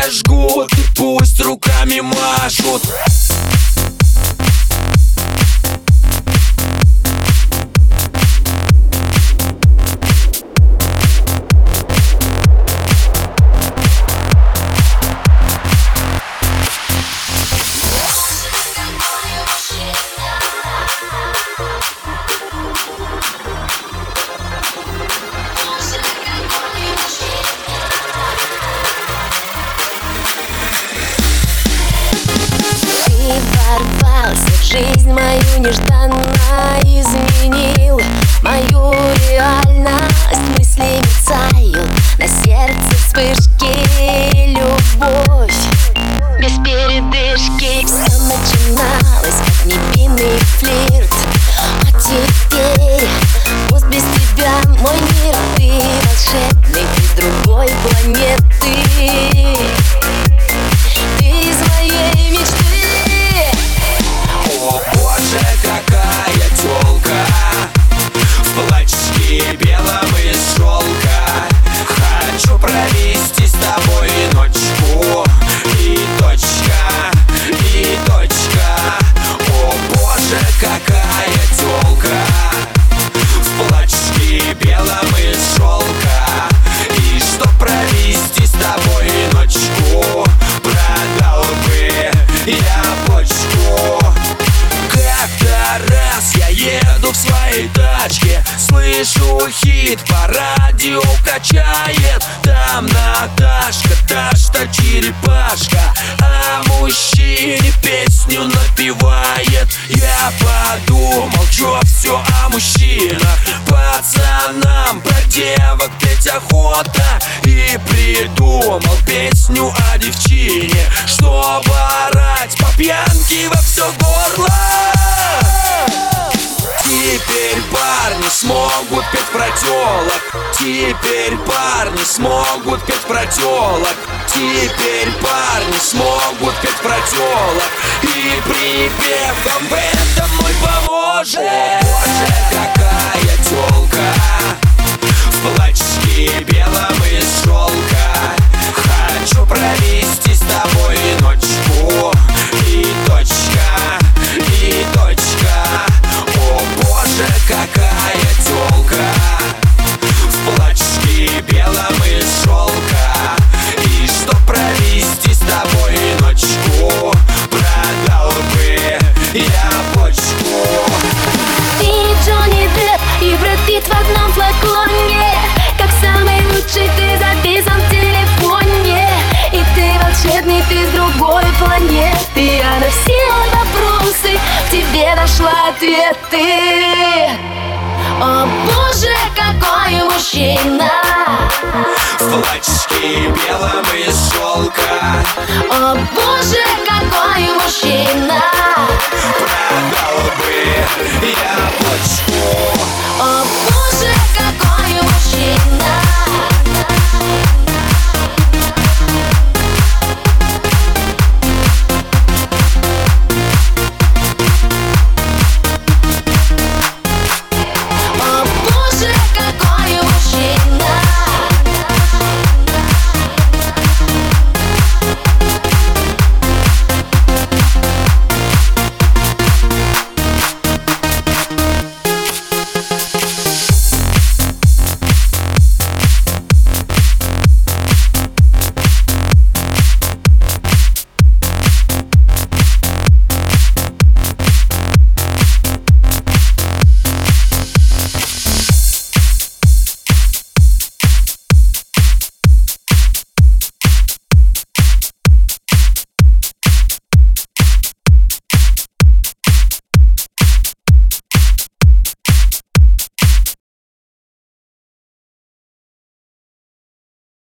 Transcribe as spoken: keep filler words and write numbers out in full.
жгут, и пусть руками машут. Ворвался в жизнь мою нежданно, изменил мою реальность. Мысли мерцают, на сердце вспышки, любовь без передышки. Все начиналось как невинный флирт, а теперь пусть без тебя мой мир. Ты волшебный, ты с другой планеты, ты из моей мечты. О боже, какая тёлка в платьишке белом из шелка. Хочу провести с тобой ночку. И точка, и точка. О боже, какая тёлка в платьишке белом из шелка. И чтоб провести с тобой ночку, продал бы я почку. Как-то раз я еду в своей тачке, слышу хит по радио качает. Там Наташка, та-что черепашка, а мужчине песню напевает. Я подумал, чё все о мужчинах, пацанам про девок петь охота. И придумал песню о девчине, чтобы орать по пьянке во все горло. Теперь парни смогут петь про тёлок. Теперь парни смогут петь про тёлок. Теперь парни смогут петь про тёлок. И припев вам в этом мой поможет. О боже, какая тёлка в платьишке белом из шелка. Хочу провести с тобой ночку. И точка, и точка. О боже, какая тёлка в платьишке белом из шелка. И чтоб провести с тобой ночку, продал бы я почку. Ты Джонни Депп и Брэд Питт в одном флаконе, как самый лучший ты записан в телефоне. И ты волшебный, ты с другой планеты. Я на все вопросы к тебе нашла ответы. О боже, какой мужчина В платьишке белом из шелка. О боже, какой мужчина.